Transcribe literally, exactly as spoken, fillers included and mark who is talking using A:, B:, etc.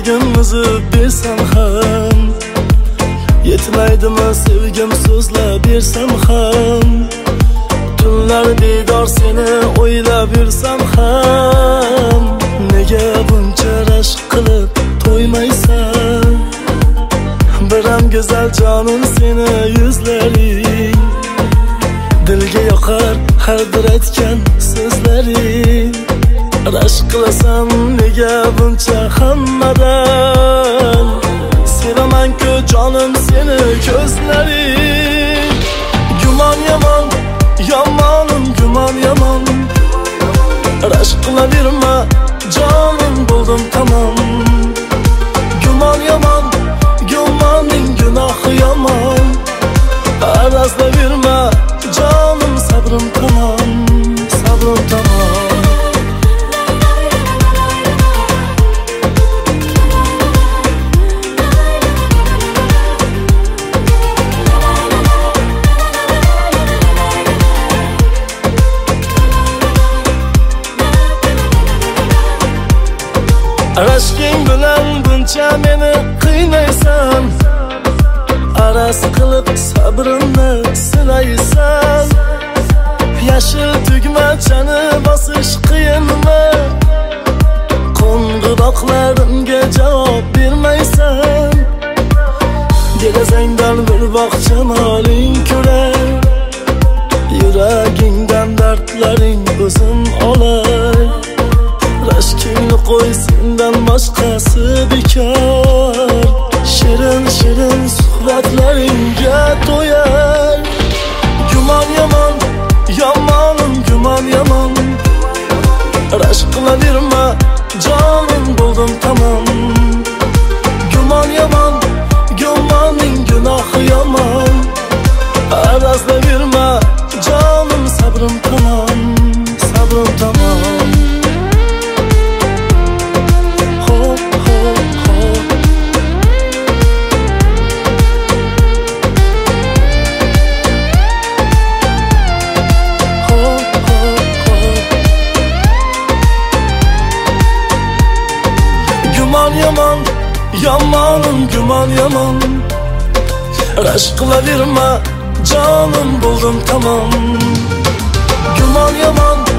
A: yuragim uzib bersam ham, yetmaydimi sevgim so'zlab bersam ham, tunlar bedor seni o'ylab yursam ham, nega buncha rashk qilib to'ymaysan? Biram go'zal jonim seni yuzlaring, dilga yoqar har bir aytgan so'zlaring. Rashk qilasan nega buncha hammadan? Sevaman-ku jonim seni ko'zlaring. Gumon yomon, yomonim gumon yomon. Rashk qilaverma jonim, bo'ldim tamom. Gumon yomon, gumoning gunohi yomon. Arazlaverma jonim, sabrim tamom, sabrim tamom. Rashking bilan buncha meni qiynaysan, araz qilib sabrimni sinaysan. Yashil tugmachani bosish qiyinmi? Qo'ng'iroqlarimga javob bermaysan. Derazangdan bir bog' jamoling ko'rar, yuragingdan dardlaring o'zim olay. Rashkingni qo'y, sendan boshqasi bekor. Shirin shirin suhbatlaringga to'yar. Gumon yomon, yomonim gumon yomon. Rashk qilaverma jonim, bo'ldim tamom. Gumon yomon, gumoning gunohi yomon. Arazlaverma jonim, sabrim tamom, sabrim tamom. Gumon yomon, yomonim gumon yomon. Rashk qilaverma jonim, bo'ldim tamom. Gumon yomon,